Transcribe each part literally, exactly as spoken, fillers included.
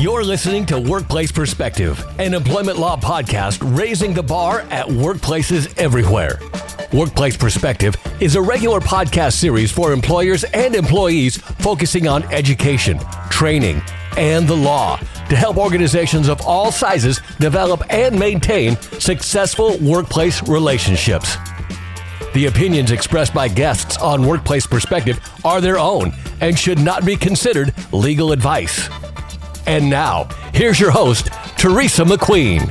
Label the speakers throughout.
Speaker 1: You're listening to Workplace Perspective, an employment law podcast raising the bar at workplaces everywhere. Workplace Perspective is a regular podcast series for employers and employees focusing on education, training, and the law to help organizations of all sizes develop and maintain successful workplace relationships. The opinions expressed by guests on Workplace Perspective are their own and should not be considered legal advice. And now, here's your host, Teresa McQueen.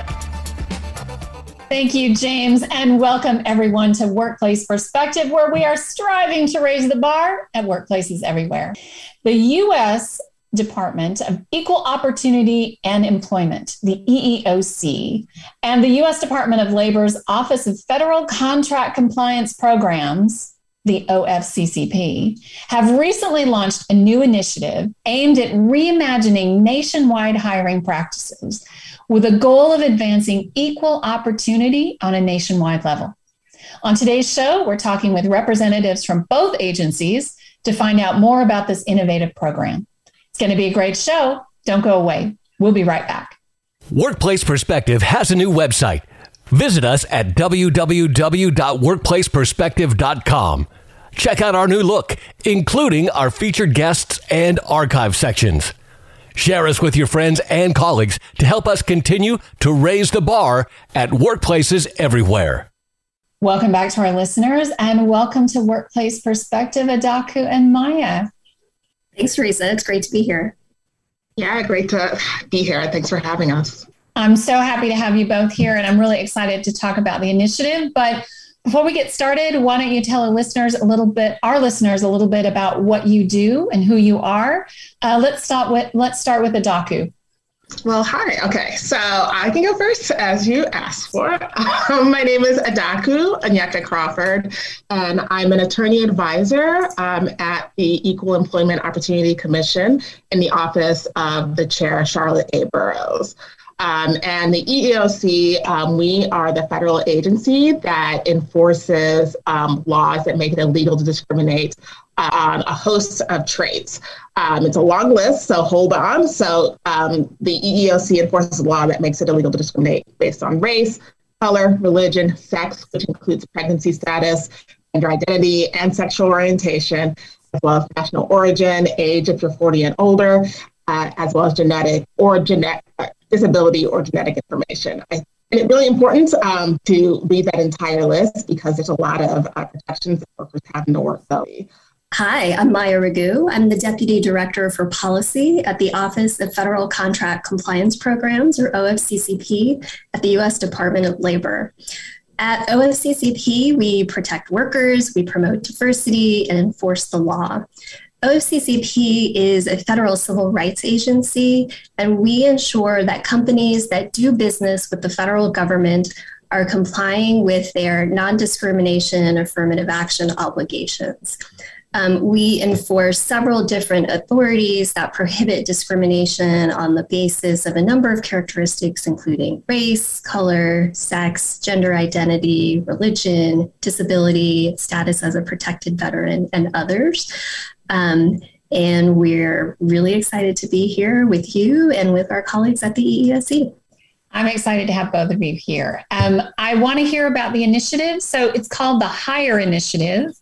Speaker 2: Thank you, James, and welcome everyone to Workplace Perspective, where we are striving to raise the bar at workplaces everywhere. The U S Department of Equal Opportunity and Employment, the E E O C, and the U S Department of Labor's Office of Federal Contract Compliance Programs, the O F C C P, have recently launched a new initiative aimed at reimagining nationwide hiring practices with a goal of advancing equal opportunity on a nationwide level. On today's show, we're talking with representatives from both agencies to find out more about this innovative program. It's going to be a great show. Don't go away. We'll be right back.
Speaker 1: Workplace Perspective has a new website. Visit us at w w w dot workplace perspective dot com. Check out our new look, including our featured guests and archive sections. Share us with your friends and colleagues to help us continue to raise the bar at workplaces everywhere.
Speaker 2: Welcome back to our listeners, and welcome to Workplace Perspective, Adaku and Maya.
Speaker 3: Thanks, Teresa. It's great to be here.
Speaker 4: Yeah, great to be here. Thanks for having us.
Speaker 2: I'm so happy to have you both here, and I'm really excited to talk about the initiative. But before we get started, why don't you tell our listeners a little bit, our listeners a little bit about what you do and who you are? Uh, let's start with let's start with Adaku.
Speaker 4: Well, hi. Okay, so I can go first, as you asked for. Um, my name is Adaku Onyeka Crawford, and I'm an attorney advisor um, at the Equal Employment Opportunity Commission in the office of the chair, Charlotte A. Burrows. Um, and the E E O C, um, we are the federal agency that enforces um, laws that make it illegal to discriminate uh, on a host of traits. Um, it's a long list, so hold on. So um, the E E O C enforces a law that makes it illegal to discriminate based on race, color, religion, sex, which includes pregnancy status, gender identity, and sexual orientation, as well as national origin, age if you're forty and older, uh, as well as genetic or genetic disability or genetic information. I, and it's really important um, to read that entire list because there's a lot of uh, protections that workers have in the workplace.
Speaker 3: Hi, I'm Maya Ragu. I'm the Deputy Director for Policy at the Office of Federal Contract Compliance Programs, or O F C C P, at the U S Department of Labor. At O F C C P, we protect workers, we promote diversity, and enforce the law. O F C C P is a federal civil rights agency, and we ensure that companies that do business with the federal government are complying with their non-discrimination and affirmative action obligations. Um, we enforce several different authorities that prohibit discrimination on the basis of a number of characteristics, including race, color, sex, gender identity, religion, disability, status as a protected veteran, and others. Um, and we're really excited to be here with you and with our colleagues at the E E O C.
Speaker 2: I'm excited to have both of you here. Um, I want to hear about the initiative. So it's called the HIRE Initiative,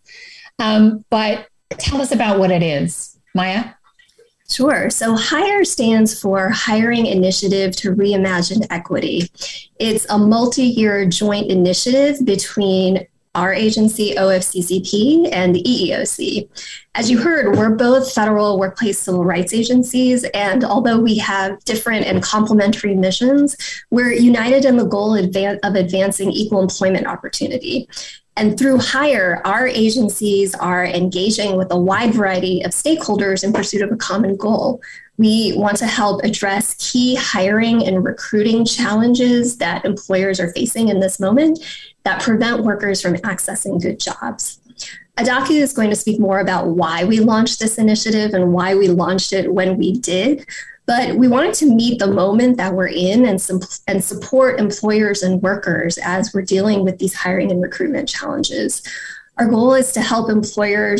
Speaker 2: um, but tell us about what it is. Maya?
Speaker 3: Sure. So HIRE stands for Hiring Initiative to Reimagine Equity. It's a multi-year joint initiative between our agency, O F C C P, and the E E O C. As you heard, we're both federal workplace civil rights agencies, and although we have different and complementary missions, we're united in the goal of advancing equal employment opportunity. And through HIRE, our agencies are engaging with a wide variety of stakeholders in pursuit of a common goal. We want to help address key hiring and recruiting challenges that employers are facing in this moment that prevent workers from accessing good jobs. Adaku is going to speak more about why we launched this initiative and why we launched it when we did. But we wanted to meet the moment that we're in and, some, and support employers and workers as we're dealing with these hiring and recruitment challenges. Our goal is to help employers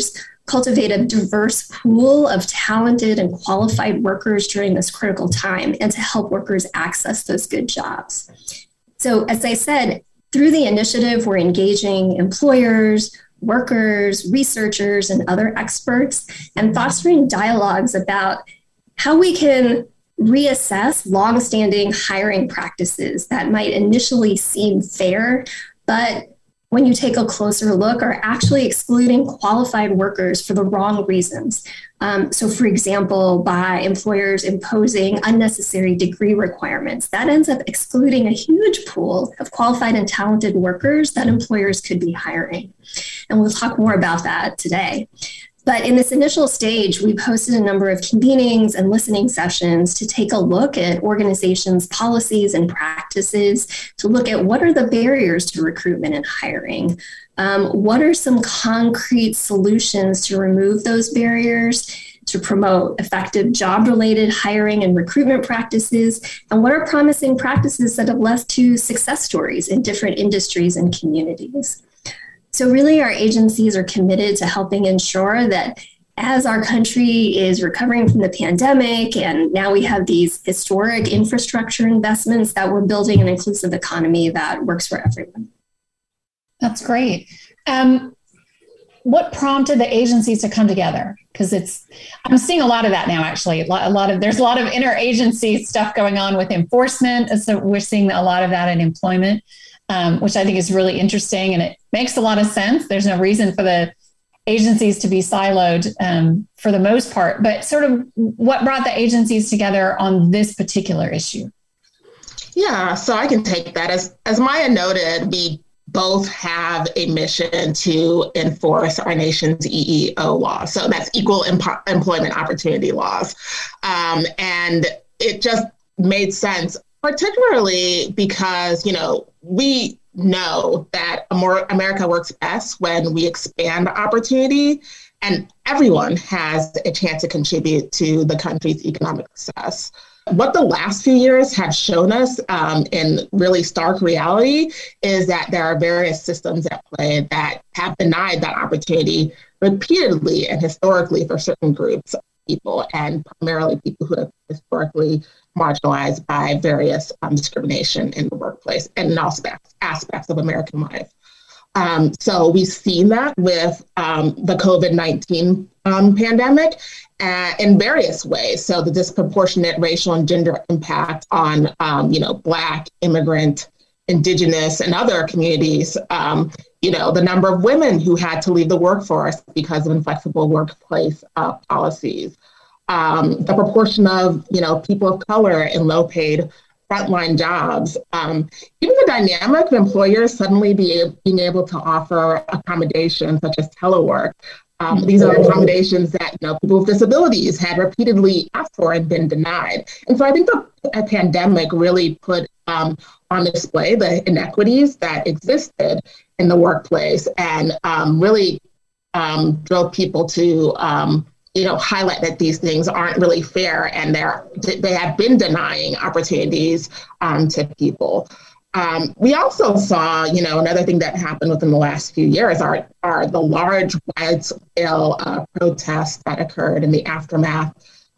Speaker 3: cultivate a diverse pool of talented and qualified workers during this critical time and to help workers access those good jobs. So, as I said, through the initiative, we're engaging employers, workers, researchers, and other experts, and fostering dialogues about how we can reassess longstanding hiring practices that might initially seem fair, but when you take a closer look, are actually excluding qualified workers for the wrong reasons. Um, so, for example, by employers imposing unnecessary degree requirements, that ends up excluding a huge pool of qualified and talented workers that employers could be hiring. And we'll talk more about that today. But in this initial stage, we've hosted a number of convenings and listening sessions to take a look at organizations' policies and practices, to look at what are the barriers to recruitment and hiring. Um, what are some concrete solutions to remove those barriers, to promote effective job-related hiring and recruitment practices? And what are promising practices that have led to success stories in different industries and communities? So really, our agencies are committed to helping ensure that as our country is recovering from the pandemic, and now we have these historic infrastructure investments, that we're building an inclusive economy that works for everyone.
Speaker 2: That's great. Um, what prompted the agencies to come together? Because it's, I'm seeing a lot of that now, actually. A lot, a lot of, there's a lot of interagency stuff going on with enforcement. So we're seeing a lot of that in employment, um, which I think is really interesting. And it makes a lot of sense. There's no reason for the agencies to be siloed um, for the most part. But sort of what brought the agencies together on this particular issue?
Speaker 4: Yeah, so I can take that. As, as Maya noted, we both have a mission to enforce our nation's E E O law. So that's equal Empo- employment opportunity laws. Um, and it just made sense, particularly because, you know, we know that America works best when we expand opportunity, and everyone has a chance to contribute to the country's economic success. What the last few years have shown us um, in really stark reality is that there are various systems at play that have denied that opportunity repeatedly and historically for certain groups of people, and primarily people who have historically marginalized by various um, discrimination in the workplace and in all aspects, aspects of American life. Um, so we've seen that with um, the COVID nineteen um, pandemic uh, in various ways. So the disproportionate racial and gender impact on, um, you know, Black, immigrant, Indigenous, and other communities. Um, you know, the number of women who had to leave the workforce because of inflexible workplace uh, policies. Um, the proportion of, you know, people of color in low-paid frontline jobs, um, even the dynamic of employers suddenly be, being able to offer accommodations such as telework. Um, these are accommodations that, you know, people with disabilities had repeatedly asked for and been denied. And so I think the a pandemic really put um, on display the inequities that existed in the workplace, and um, really um, drove people to um, you know, highlight that these things aren't really fair, and they're, they have been denying opportunities um, to people. Um, we also saw, you know, another thing that happened within the last few years are, are the large, wide-scale uh, protests that occurred in the aftermath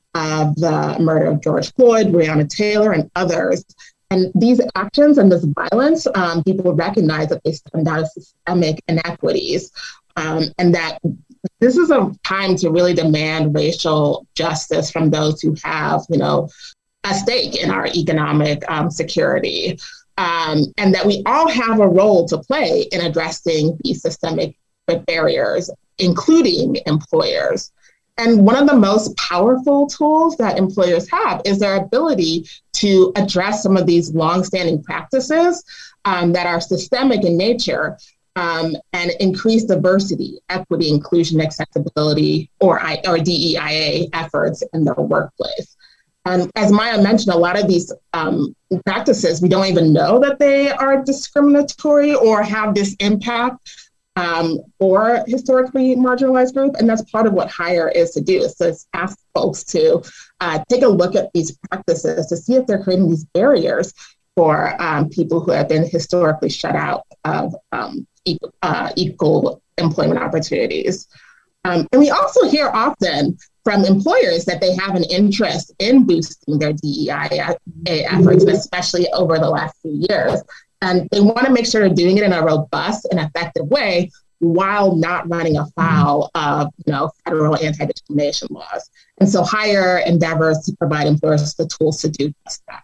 Speaker 4: of the murder of George Floyd, Breonna Taylor, and others. And these actions and this violence, um, people recognize that they stem down systemic inequities, um, and that this is a time to really demand racial justice from those who have, you know, a stake in our economic um, security, um, and that we all have a role to play in addressing these systemic barriers, including employers. And one of the most powerful tools that employers have is their ability to address some of these longstanding practices um, that are systemic in nature, Um, and increase diversity, equity, inclusion, accessibility, or, I, or D E I A efforts in the workplace. And as Maya mentioned, a lot of these um, practices, we don't even know that they are discriminatory or have this impact um, for historically marginalized groups. And that's part of what HIRE is to do, is to ask folks to uh, take a look at these practices to see if they're creating these barriers for um, people who have been historically shut out of um, equal, uh, equal employment opportunities. Um, and we also hear often from employers that they have an interest in boosting their D E I efforts, especially over the last few years. And they want to make sure they're doing it in a robust and effective way while not running afoul of, you know, federal anti-discrimination laws. And so Hire endeavors to provide employers the tools to do just that.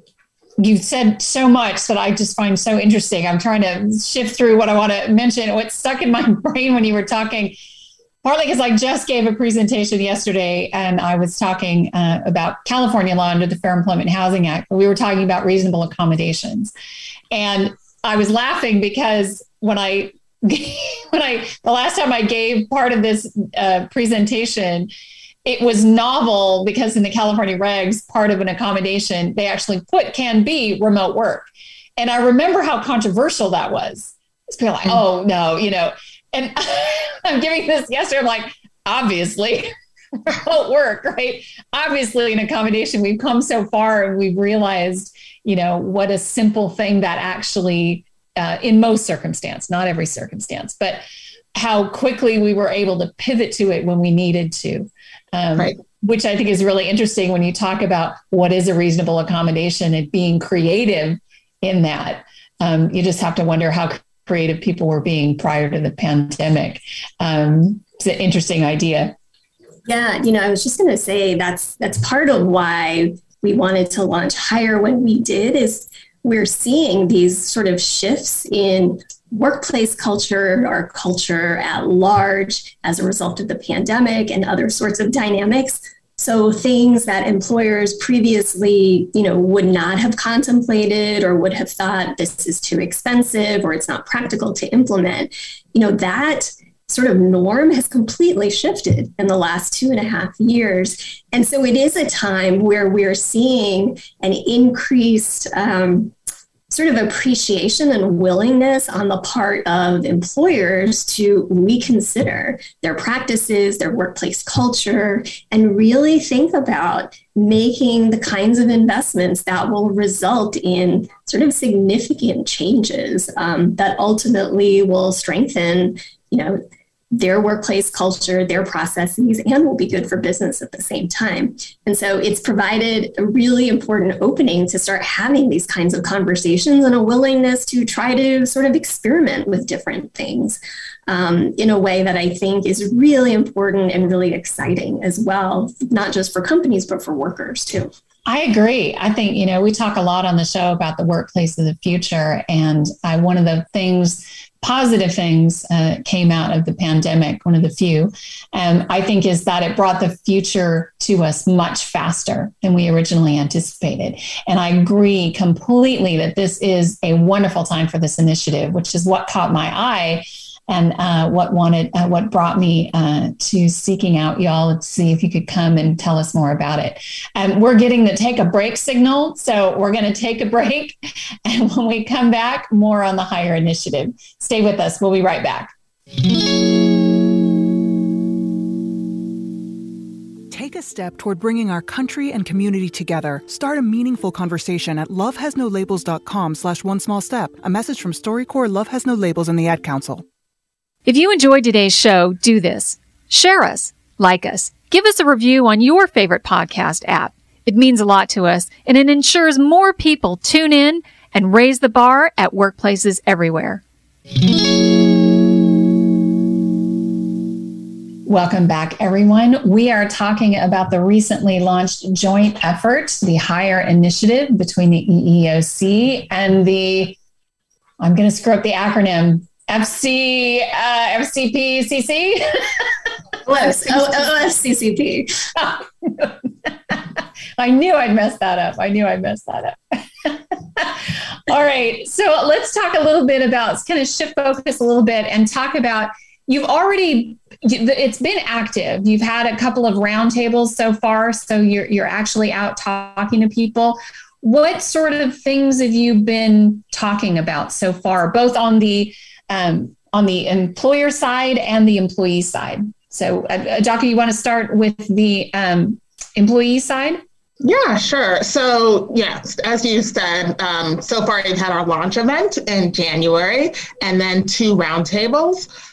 Speaker 2: You said so much that I just find so interesting. I'm trying to shift through what I want to mention. What stuck in my brain when you were talking, partly because I just gave a presentation yesterday and I was talking uh, about California law under the Fair Employment and Housing Act. We were talking about reasonable accommodations. And I was laughing because when I, when I, the last time I gave part of this uh, presentation, it was novel because in the California regs, part of an accommodation, they actually put can be remote work. And I remember how controversial that was. It's people like, oh no, you know, and I'm giving this yesterday. I'm like, obviously remote work, right? Obviously an accommodation. We've come so far and we've realized, you know, what a simple thing that actually, uh, in most circumstance, not every circumstance, but how quickly we were able to pivot to it when we needed to, um, right. Which I think is really interesting when you talk about what is a reasonable accommodation and being creative in that. Um, you just have to wonder how creative people were being prior to the pandemic. Um, it's an interesting idea.
Speaker 3: Yeah, you know, I was just going to say that's that's part of why we wanted to launch Hire when we did, is we're seeing these sort of shifts in workplace culture or culture at large as a result of the pandemic and other sorts of dynamics. So things that employers previously, you know, would not have contemplated or would have thought this is too expensive or it's not practical to implement, you know, that sort of norm has completely shifted in the last two and a half years. And so it is a time where we're seeing an increased um, sort of appreciation and willingness on the part of employers to reconsider their practices, their workplace culture, and really think about making the kinds of investments that will result in sort of significant changes um, that ultimately will strengthen, you know, their workplace culture, their processes, and will be good for business at the same time. And so it's provided a really important opening to start having these kinds of conversations and a willingness to try to sort of experiment with different things um, in a way that I think is really important and really exciting as well, not just for companies, but for workers too.
Speaker 2: I agree. I think, you know, we talk a lot on the show about the workplace of the future. And I, one of the things positive things uh, came out of the pandemic, one of the few, um, I think, is that it brought the future to us much faster than we originally anticipated. And I agree completely that this is a wonderful time for this initiative, which is what caught my eye and uh, what wanted, uh, what brought me uh, to seeking out y'all to see if you could come and tell us more about it. Um, we're getting the take a break signal, so we're going to take a break. And when we come back, more on the Hire initiative. Stay with us. We'll be right back.
Speaker 5: Take a step toward bringing our country and community together. Start a meaningful conversation at lovehasnolabels.com slash one small step. A message from StoryCorps, Love Has No Labels, and the Ad Council.
Speaker 6: If you enjoyed today's show, do this. Share us, like us, give us a review on your favorite podcast app. It means a lot to us, and it ensures more people tune in and raise the bar at workplaces everywhere.
Speaker 2: Welcome back, everyone. We are talking about the recently launched joint effort, the Hire initiative between the E E O C and the, I'm going to screw up the acronym, F C, uh, F C P C C?
Speaker 3: O F C C P.
Speaker 2: I knew I'd mess that up. I knew I'd mess that up. All right. So let's talk a little bit about, kind of shift focus a little bit and talk about, you've already, it's been active. You've had a couple of roundtables so far. So you're, you're actually out talking to people. What sort of things have you been talking about so far, both on the um, on the employer side and the employee side? So, uh, Jacques, you want to start with the um, employee side?
Speaker 4: Yeah, sure. So, yes, as you said, um, so far we've had our launch event in January and then two roundtables.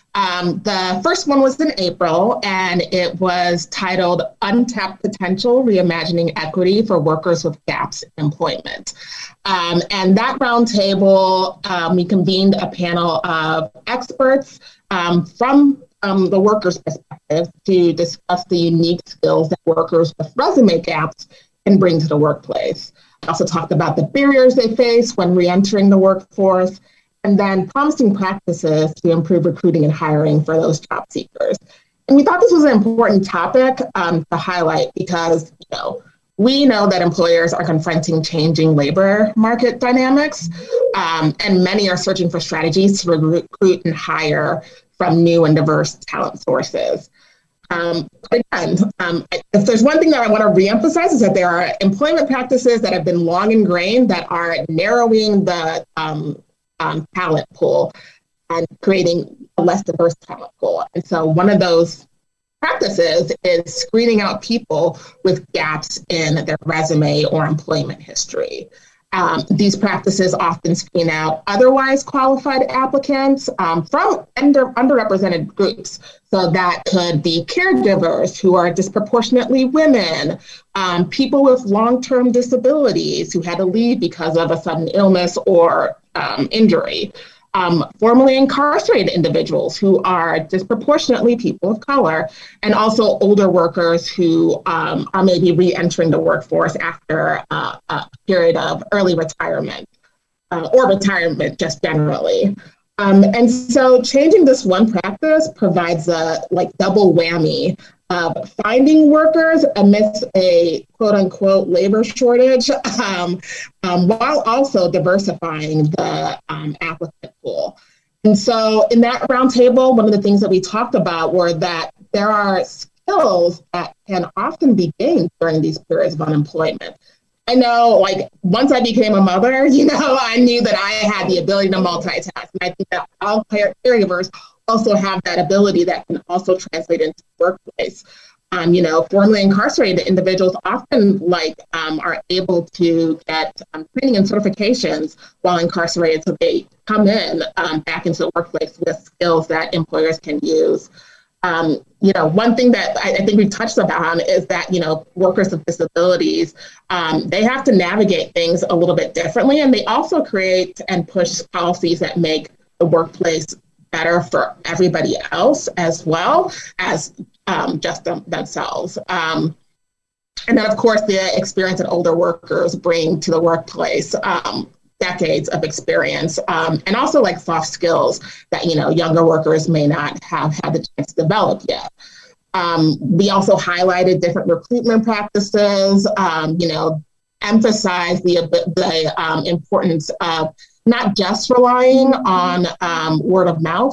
Speaker 4: Um, the first one was in April, and it was titled Untapped Potential, Reimagining Equity for Workers with Gaps in Employment. Um, and that roundtable, um, we convened a panel of experts um, from um, the workers' perspective to discuss the unique skills that workers with resume gaps can bring to the workplace. We also talked about the barriers they face when re-entering the workforce, and then promising practices to improve recruiting and hiring for those job seekers. And we thought this was an important topic um, to highlight because, you know, we know that employers are confronting changing labor market dynamics, um, and many are searching for strategies to recruit and hire from new and diverse talent sources. Um, again, um, if there's one thing that I want to reemphasize is that there are employment practices that have been long ingrained that are narrowing the um, Um, talent pool and creating a less diverse talent pool. And so one of those practices is screening out people with gaps in their resume or employment history. Um, these practices often screen out otherwise qualified applicants um, from under, underrepresented groups. So that could be caregivers who are disproportionately women, um, people with long-term disabilities who had to leave because of a sudden illness or um, injury, um, formerly incarcerated individuals who are disproportionately people of color, and also older workers who um, are maybe re-entering the workforce after uh, a period of early retirement uh, or retirement just generally. Um, and so changing this one practice provides a like double whammy of finding workers amidst a quote unquote labor shortage, um, um, while also diversifying the um, applicant pool. And so in that roundtable, one of the things that we talked about were that there are skills that can often be gained during these periods of unemployment. I know, like, once I became a mother, you know, I knew that I had the ability to multitask. And I think that all caregivers also have that ability that can also translate into the workplace. Um, you know, formerly incarcerated individuals often, like, um, are able to get um, training and certifications while incarcerated, so they come in um, back into the workplace with skills that employers can use. Um, you know, one thing that I, I think we've touched upon is that, you know, workers with disabilities, um, they have to navigate things a little bit differently, and they also create and push policies that make the workplace better for everybody else as well as um, just them, themselves. Um, and then, of course, the experience that older workers bring to the workplace, um, decades of experience, um, and also like soft skills that, you know, younger workers may not have had the chance to develop yet. Um, we also highlighted different recruitment practices, um, you know, emphasized the, the um, importance of not just relying on um, word of mouth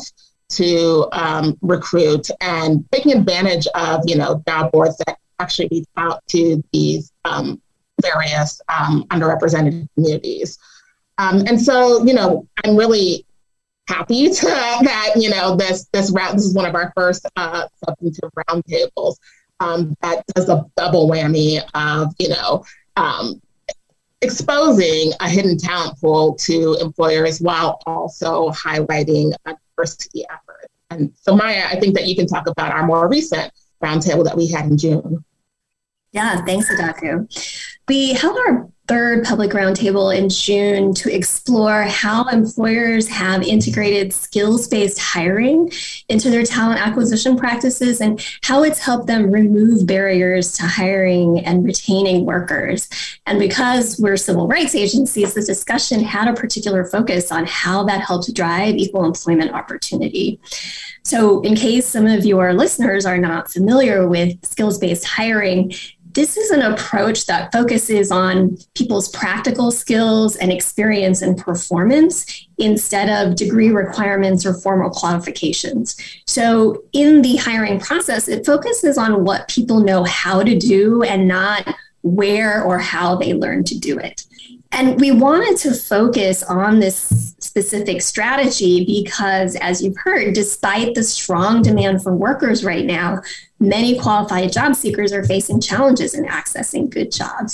Speaker 4: to um, recruit, and taking advantage of, you know, job boards that actually reach out to these um, various um, underrepresented communities. Um, and so, you know, I'm really happy to that, you know, this this round, this is one of our first uh, substantive roundtables um, that does a double whammy of, you know, um, exposing a hidden talent pool to employers while also highlighting a diversity effort. And so, Maya, I think that you can talk about our more recent roundtable that we had in June.
Speaker 3: Yeah, thanks, Adaku. We held our third public roundtable in June to explore how employers have integrated skills-based hiring into their talent acquisition practices and how it's helped them remove barriers to hiring and retaining workers. And because we're civil rights agencies, the discussion had a particular focus on how that helped drive equal employment opportunity. So in case some of your listeners are not familiar with skills-based hiring, this is an approach that focuses on people's practical skills and experience and performance instead of degree requirements or formal qualifications. So in the hiring process, it focuses on what people know how to do and not where or how they learn to do it. And we wanted to focus on this specific strategy because, as you've heard, despite the strong demand for workers right now, many qualified job seekers are facing challenges in accessing good jobs.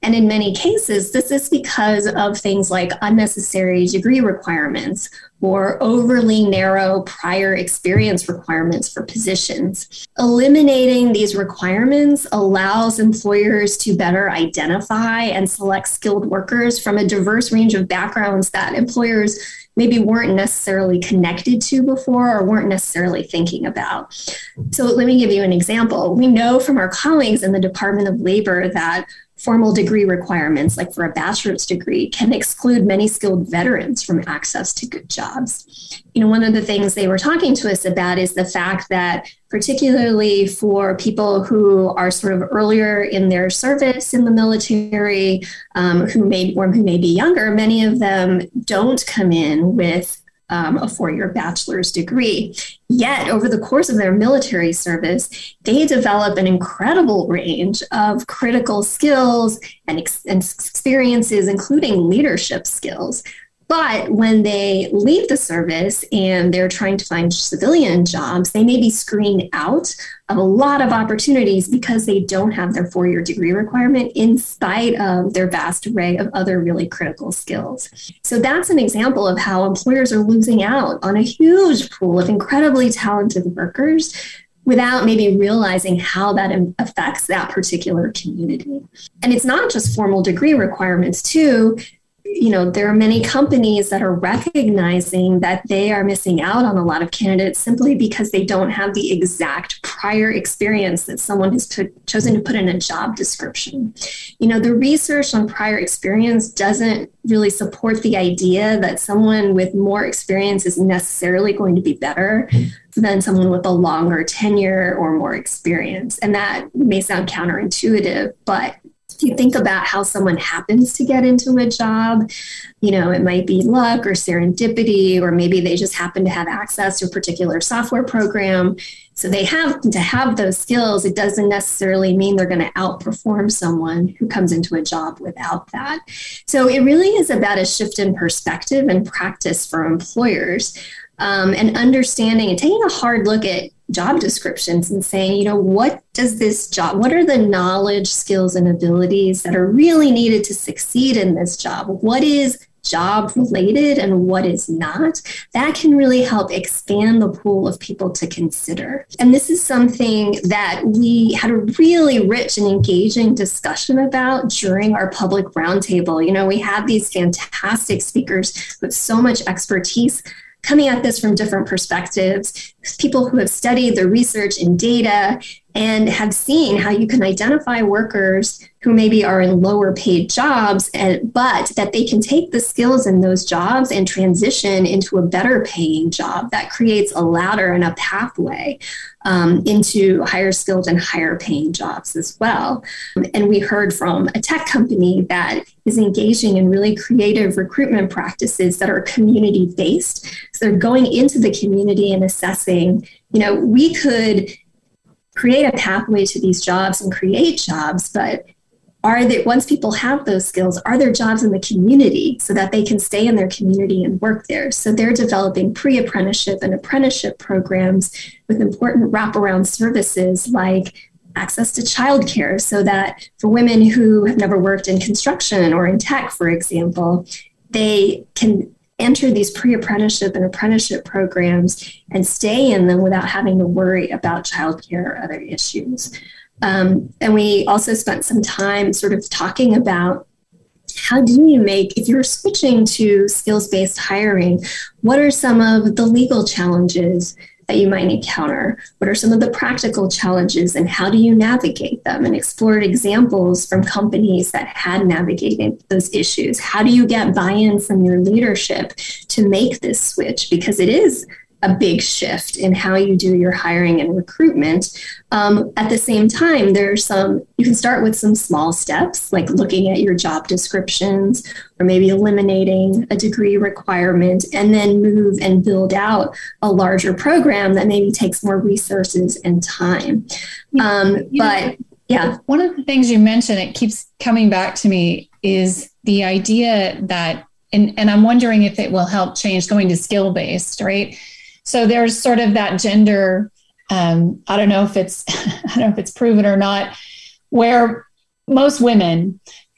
Speaker 3: And in many cases, this is because of things like unnecessary degree requirements or overly narrow prior experience requirements for positions. Eliminating these requirements allows employers to better identify and select skilled workers from a diverse range of backgrounds that employers maybe weren't necessarily connected to before or weren't necessarily thinking about. So let me give you an example. We know from our colleagues in the Department of Labor that formal degree requirements, like for a bachelor's degree, can exclude many skilled veterans from access to good jobs. You know, one of the things they were talking to us about is the fact that particularly for people who are sort of earlier in their service in the military, um, who may or who may be younger, many of them don't come in with Um, a four-year bachelor's degree. Yet, over the course of their military service, they develop an incredible range of critical skills and, ex- and experiences, including leadership skills. But when they leave the service and they're trying to find civilian jobs, they may be screened out of a lot of opportunities because they don't have their four-year degree requirement in spite of their vast array of other really critical skills. So that's an example of how employers are losing out on a huge pool of incredibly talented workers without maybe realizing how that affects that particular community. And it's not just formal degree requirements too. You know, there are many companies that are recognizing that they are missing out on a lot of candidates simply because they don't have the exact prior experience that someone has put, chosen to put in a job description. You know, the research on prior experience doesn't really support the idea that someone with more experience is necessarily going to be better than someone with a longer tenure or more experience. And that may sound counterintuitive, but if you think about how someone happens to get into a job, you know, it might be luck or serendipity, or maybe they just happen to have access to a particular software program. So they have to have those skills. It doesn't necessarily mean they're going to outperform someone who comes into a job without that. So it really is about a shift in perspective and practice for employers, um, and understanding and taking a hard look at job descriptions and saying, you know, what does this job, what are the knowledge, skills, and abilities that are really needed to succeed in this job? What is job related and what is not? That can really help expand the pool of people to consider. And this is something that we had a really rich and engaging discussion about during our public roundtable. You know, we had these fantastic speakers with so much expertise coming at this from different perspectives, people who have studied the research and data and have seen how you can identify workers who maybe are in lower paid jobs, and, but that they can take the skills in those jobs and transition into a better paying job that creates a ladder and a pathway um, into higher skilled and higher paying jobs as well. And we heard from a tech company that is engaging in really creative recruitment practices that are community based. So they're going into the community and assessing, you know, we could create a pathway to these jobs and create jobs, but are there, once people have those skills, are there jobs in the community so that they can stay in their community and work there? So they're developing pre-apprenticeship and apprenticeship programs with important wraparound services like access to childcare, so that for women who have never worked in construction or in tech, for example, they can enter these pre-apprenticeship and apprenticeship programs and stay in them without having to worry about childcare or other issues. Um, and we also spent some time sort of talking about how do you make, if you're switching to skills-based hiring, what are some of the legal challenges that you might encounter? What are some of the practical challenges and how do you navigate them? And explored examples from companies that had navigated those issues. How do you get buy-in from your leadership to make this switch? Because it is a big shift in how you do your hiring and recruitment. Um, at the same time, there's some, you can start with some small steps, like looking at your job descriptions or maybe eliminating a degree requirement, and then move and build out a larger program that maybe takes more resources and time. Um, you but know, yeah.
Speaker 2: One of the things you mentioned, it keeps coming back to me, is the idea that, and, and I'm wondering if it will help change going to skill-based, right? So there's sort of that gender, um, I don't know if it's, I don't know if it's proven or not, where most women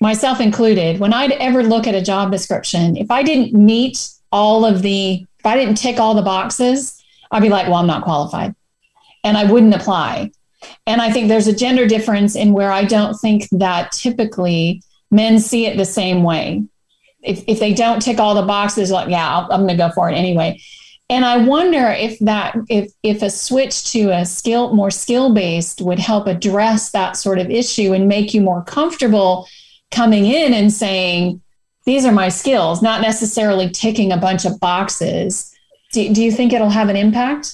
Speaker 2: myself included, when I'd ever look at a job description, if I didn't meet all of the, if I didn't tick all the boxes, I'd be like, well, I'm not qualified. And I wouldn't apply. And I think there's a gender difference in where I don't think that typically men see it the same way. If if they don't tick all the boxes, like, yeah, I'll, I'm going to go for it anyway. And I wonder if that, if if a switch to a skill, more skill-based would help address that sort of issue and make you more comfortable coming in and saying, these are my skills, not necessarily ticking a bunch of boxes. Do, do you think it'll have an impact?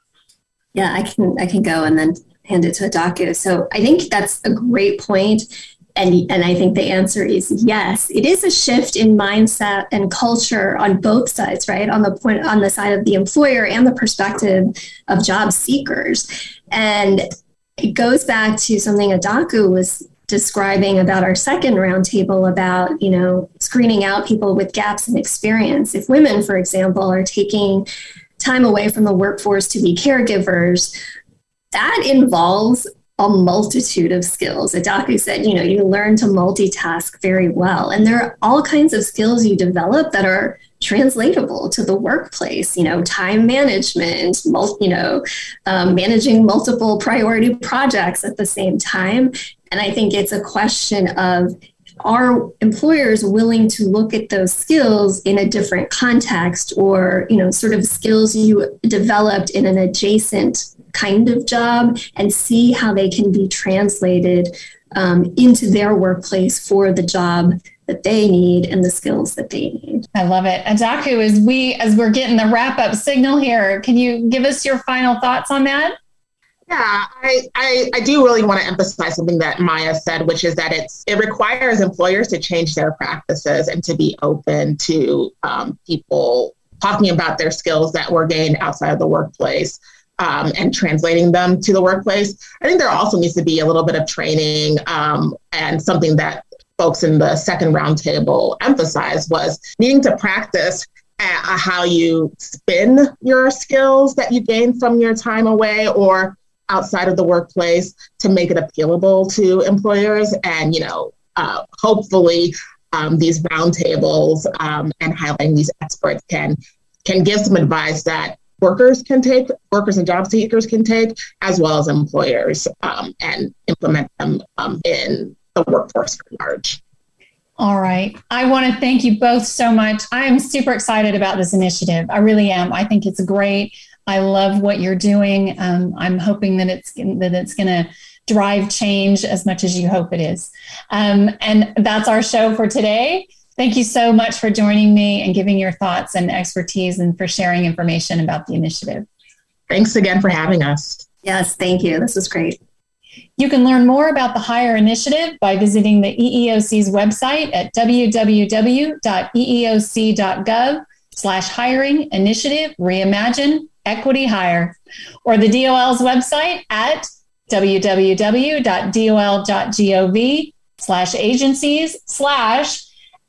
Speaker 3: Yeah, I can I can go and then hand it to Adaku. So I think that's a great point. And, and I think the answer is yes. It is a shift in mindset and culture on both sides, right? On the point, on the side of the employer and the perspective of job seekers. And it goes back to something Adaku was describing about our second roundtable about, you know, screening out people with gaps in experience. If women, for example, are taking time away from the workforce to be caregivers, that involves a multitude of skills. Adaku said, you know, you learn to multitask very well. And there are all kinds of skills you develop that are translatable to the workplace, you know, time management, mul- you know, um, managing multiple priority projects at the same time. And I think it's a question of, are employers willing to look at those skills in a different context, or, you know, sort of skills you developed in an adjacent kind of job, and see how they can be translated um, into their workplace for the job that they need and the skills that they need.
Speaker 2: I love it. Adaku, as we, as we're getting the wrap up signal here, can you give us your final thoughts on that?
Speaker 4: Yeah, I, I, I do really want to emphasize something that Maya said, which is that it's it requires employers to change their practices and to be open to um, people talking about their skills that were gained outside of the workplace um, and translating them to the workplace. I think there also needs to be a little bit of training, um, and something that folks in the second roundtable emphasized was needing to practice uh, how you spin your skills that you gain from your time away or outside of the workplace to make it appealable to employers. And, you know, uh, hopefully um, these roundtables um, and highlighting these experts can can give some advice that workers can take, workers and job seekers can take, as well as employers, um, and implement them um, in the workforce at large.
Speaker 2: All right. I want to thank you both so much. I am super excited about this initiative. I really am. I think it's great. I love what you're doing. Um, I'm hoping that it's that it's going to drive change as much as you hope it is. Um, and that's our show for today. Thank you so much for joining me and giving your thoughts and expertise, and for sharing information about the initiative.
Speaker 4: Thanks again for having us.
Speaker 3: Yes, thank you. This was great.
Speaker 2: You can learn more about the HIRE initiative by visiting the E E O C's website at w w w dot e e o c dot gov slash hiring initiative reimagine equity hire, or the D O L's website at w w w dot d o l dot gov slash agencies slash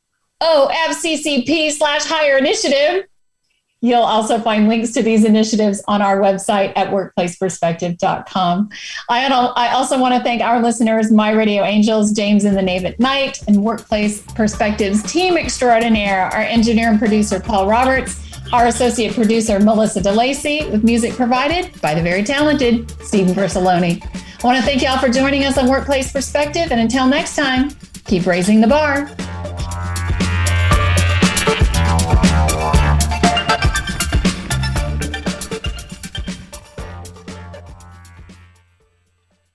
Speaker 2: O F C C P slash hire initiative. You'll also find links to these initiatives on our website at workplace perspective dot com. I, I also want to thank our listeners, My Radio Angels, James in the Nave at Night, and Workplace Perspectives team extraordinaire, our engineer and producer, Paul Roberts, our associate producer, Melissa DeLacy, with music provided by the very talented Stephen Versaloni. I want to thank you all for joining us on Workplace Perspective, and until next time, keep raising the bar.